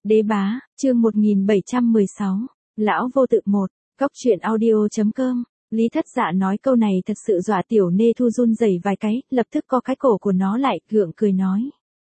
Đế bá, chương 1716, Lão vô tự 1, Cóc truyện audio.com. Lý Thất Dạ nói câu này thật sự dọa tiểu nê thu run rẩy vài cái, lập tức co cái cổ của nó lại, gượng cười nói.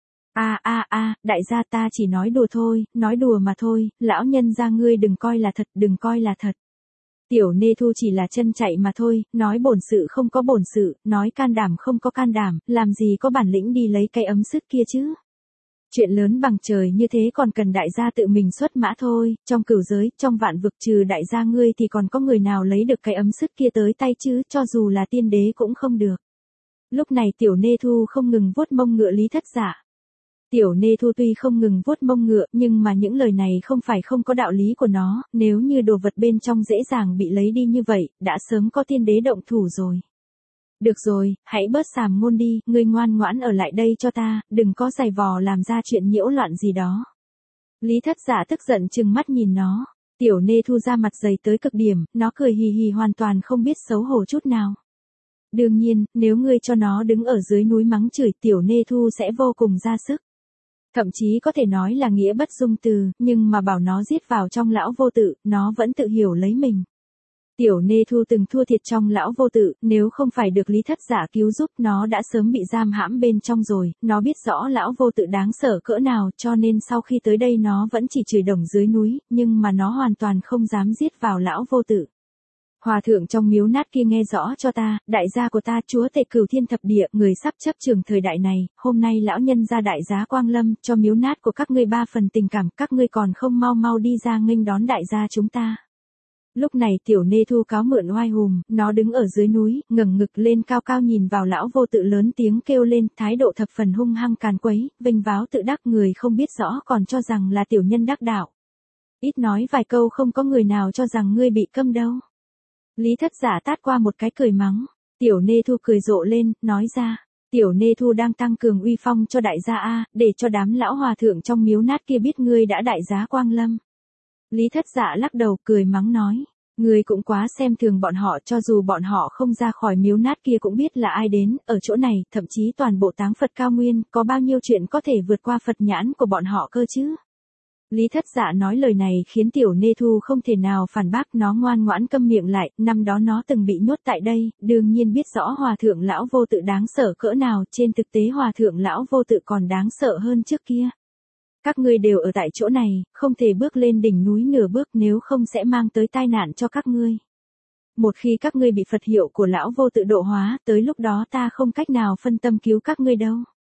Đại gia ta chỉ nói đùa thôi, nói đùa mà thôi, lão nhân gia ngươi đừng coi là thật, đừng coi là thật. Tiểu nê thu chỉ là chân chạy mà thôi, nói bổn sự không có bổn sự, nói can đảm không có can đảm, làm gì có bản lĩnh đi lấy cái ấm sứt kia chứ. Chuyện lớn bằng trời như thế còn cần đại gia tự mình xuất mã thôi, trong cửu giới, trong vạn vực trừ đại gia ngươi thì còn có người nào lấy được cái ấm sứt kia tới tay chứ, cho dù là tiên đế cũng không được. Lúc này tiểu nê thu không ngừng vuốt mông ngựa Lý Thất Dạ. Tiểu nê thu tuy không ngừng vuốt mông ngựa nhưng mà những lời này không phải không có đạo lý của nó, nếu như đồ vật bên trong dễ dàng bị lấy đi như vậy, đã sớm có tiên đế động thủ rồi. Được rồi, hãy bớt sàm ngôn đi, ngươi ngoan ngoãn ở lại đây cho ta, đừng có giày vò làm ra chuyện nhiễu loạn gì đó. Lý Thất Dạ tức giận trừng mắt nhìn nó, tiểu nê thu ra mặt dày tới cực điểm, nó cười hì hì hoàn toàn không biết xấu hổ chút nào. Đương nhiên, nếu ngươi cho nó đứng ở dưới núi mắng chửi tiểu nê thu sẽ vô cùng ra sức. Thậm chí có thể nói là nghĩa bất dung từ, nhưng mà bảo nó giết vào trong lão vô tự, nó vẫn tự hiểu lấy mình. Tiểu nê thu từng thua thiệt trong lão vô tự, nếu không phải được Lý Thất Dạ cứu giúp nó đã sớm bị giam hãm bên trong rồi, nó biết rõ lão vô tự đáng sợ cỡ nào cho nên sau khi tới đây nó vẫn chỉ chửi đồng dưới núi, nhưng mà nó hoàn toàn không dám giết vào lão vô tự. Hòa thượng trong miếu nát kia nghe rõ cho ta, đại gia của ta chúa tể cửu thiên thập địa, người sắp chấp trường thời đại này, hôm nay lão nhân ra đại giá quang lâm, cho miếu nát của các ngươi 3 phần tình cảm, các ngươi còn không mau mau đi ra nghênh đón đại gia chúng ta. Lúc này tiểu nê thu cáo mượn oai hùm, nó đứng ở dưới núi, ngẩng ngực lên cao cao nhìn vào lão vô tự lớn tiếng kêu lên, thái độ thập phần hung hăng càn quấy, vênh váo tự đắc người không biết rõ còn cho rằng là tiểu nhân đắc đạo. Ít nói vài câu không có người nào cho rằng ngươi bị câm đâu. Lý Thất Dạ tát qua một cái cười mắng, tiểu nê thu cười rộ lên, nói ra, tiểu nê thu đang tăng cường uy phong cho đại gia a, để cho đám lão hòa thượng trong miếu nát kia biết ngươi đã đại giá quang lâm. Lý Thất Dạ lắc đầu cười mắng nói, ngươi cũng quá xem thường bọn họ, cho dù bọn họ không ra khỏi miếu nát kia cũng biết là ai đến, ở chỗ này, thậm chí toàn bộ táng Phật cao nguyên, có bao nhiêu chuyện có thể vượt qua Phật nhãn của bọn họ cơ chứ. Lý Thất Dạ nói lời này khiến tiểu nê thu không thể nào phản bác, nó ngoan ngoãn câm miệng lại, năm đó nó từng bị nhốt tại đây, đương nhiên biết rõ hòa thượng lão vô tự đáng sợ cỡ nào, trên thực tế hòa thượng lão vô tự còn đáng sợ hơn trước kia. Các ngươi đều ở tại chỗ này, không thể bước lên đỉnh núi nửa bước nếu không sẽ mang tới tai nạn cho các ngươi. Một khi các ngươi bị Phật hiệu của lão vô tự độ hóa, tới lúc đó ta không cách nào phân tâm cứu các ngươi đâu.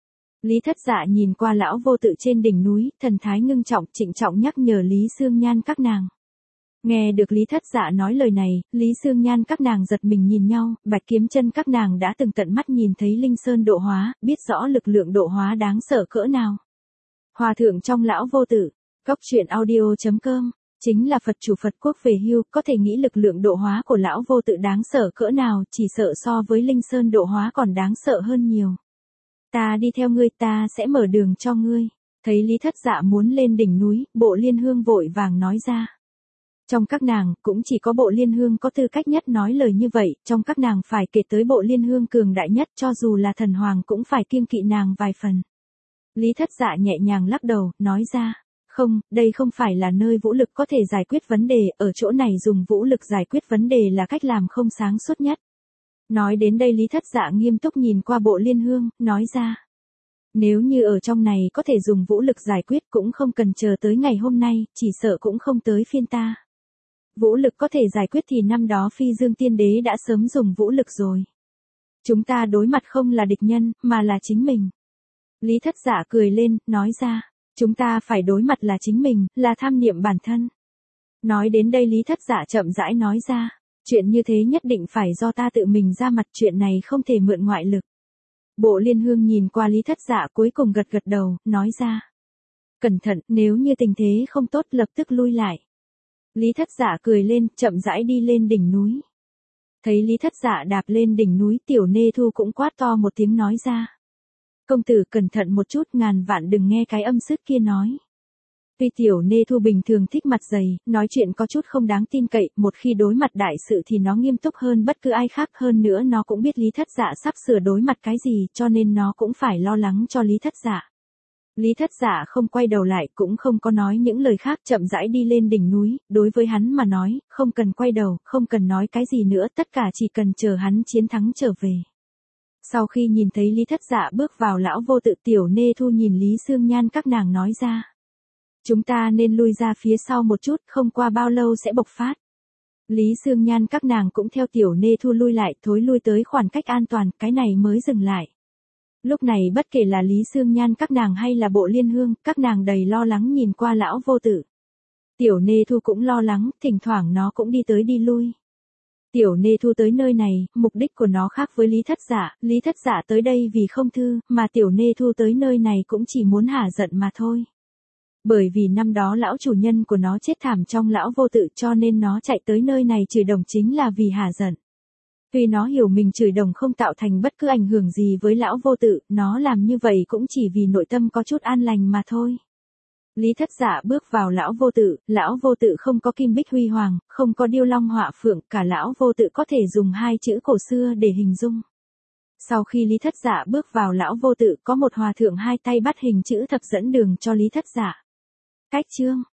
Lý Thất Dạ nhìn qua lão vô tự trên đỉnh núi, thần thái ngưng trọng, trịnh trọng nhắc nhở Lý Xương Nhan các nàng. Nghe được Lý Thất Dạ nói lời này, Lý Xương Nhan các nàng giật mình nhìn nhau, Bạch Kiếm Chân các nàng đã từng tận mắt nhìn thấy Linh Sơn độ hóa, biết rõ lực lượng độ hóa đáng sợ cỡ nào. Hòa thượng trong lão vô tự, Cóc truyện audio.com, chính là Phật chủ Phật quốc về hưu, có thể nghĩ lực lượng độ hóa của lão vô tự đáng sợ cỡ nào, chỉ sợ so với Linh Sơn độ hóa còn đáng sợ hơn nhiều. Ta đi theo ngươi, ta sẽ mở đường cho ngươi. Thấy Lý Thất Dạ muốn lên đỉnh núi, Bộ Liên Hương vội vàng nói ra. Trong các nàng, cũng chỉ có Bộ Liên Hương có tư cách nhất nói lời như vậy, trong các nàng phải kể tới Bộ Liên Hương cường đại nhất, cho dù là thần hoàng cũng phải kiêng kỵ nàng vài phần. Lý Thất Dạ nhẹ nhàng lắc đầu, nói ra, không, đây không phải là nơi vũ lực có thể giải quyết vấn đề, ở chỗ này dùng vũ lực giải quyết vấn đề là cách làm không sáng suốt nhất. Nói đến đây Lý Thất Dạ nghiêm túc nhìn qua Bộ Liên Hương, nói ra. Nếu như ở trong này có thể dùng vũ lực giải quyết cũng không cần chờ tới ngày hôm nay, chỉ sợ cũng không tới phiên ta. Vũ lực có thể giải quyết thì năm đó Phi Dương Tiên Đế đã sớm dùng vũ lực rồi. Chúng ta đối mặt không là địch nhân, mà là chính mình. Lý Thất Dạ cười lên, nói ra. Chúng ta phải đối mặt là chính mình, là tham niệm bản thân. Nói đến đây Lý Thất Dạ chậm rãi nói ra. Chuyện như thế nhất định phải do ta tự mình ra mặt, chuyện này không thể mượn ngoại lực. Bộ Liên Hương nhìn qua Lý Thất Dạ cuối cùng gật gật đầu, nói ra. Cẩn thận, nếu như tình thế không tốt lập tức lui lại. Lý Thất Dạ cười lên, chậm rãi đi lên đỉnh núi. Thấy Lý Thất Dạ đạp lên đỉnh núi, tiểu nê thu cũng quát to một tiếng nói ra. Công tử cẩn thận một chút, ngàn vạn đừng nghe cái âm sức kia nói. Tuy tiểu nê thu bình thường thích mặt dày, nói chuyện có chút không đáng tin cậy, một khi đối mặt đại sự thì nó nghiêm túc hơn bất cứ ai khác, hơn nữa nó cũng biết Lý Thất Dạ sắp sửa đối mặt cái gì cho nên nó cũng phải lo lắng cho Lý Thất Dạ. Lý Thất Dạ không quay đầu lại cũng không có nói những lời khác, chậm rãi đi lên đỉnh núi, đối với hắn mà nói, không cần quay đầu, không cần nói cái gì nữa, tất cả chỉ cần chờ hắn chiến thắng trở về. Sau khi nhìn thấy Lý Thất Dạ bước vào, lão vô tự Tiểu Nê Thu nhìn Lý Xương Nhan các nàng nói ra. Chúng ta nên lui ra phía sau một chút, không qua bao lâu sẽ bộc phát. Lý Xương Nhan các nàng cũng theo Tiểu Nê Thu lui lại, thối lui tới khoảng cách an toàn, cái này mới dừng lại. Lúc này bất kể là Lý Xương Nhan các nàng hay là Bộ Liên Hương, các nàng đầy lo lắng nhìn qua lão vô tự. Tiểu Nê Thu cũng lo lắng, thỉnh thoảng nó cũng đi tới đi lui. Tiểu Nê Thu tới nơi này, mục đích của nó khác với Lý Thất Dạ tới đây vì không thư, mà Tiểu Nê Thu tới nơi này cũng chỉ muốn hả giận mà thôi. Bởi vì năm đó lão chủ nhân của nó chết thảm trong lão vô tự, cho nên nó chạy tới nơi này chửi đồng chính là vì hả giận. Tuy nó hiểu mình chửi đồng không tạo thành bất cứ ảnh hưởng gì với lão vô tự, nó làm như vậy cũng chỉ vì nội tâm có chút an lành mà thôi. Lý Thất Dạ bước vào lão vô tự không có kim bích huy hoàng, không có điêu long họa phượng, cả lão vô tự có thể dùng hai chữ cổ xưa để hình dung. Sau khi Lý Thất Dạ bước vào lão vô tự, có một hòa thượng hai tay bắt hình chữ thập dẫn đường cho Lý Thất Dạ. Cách chương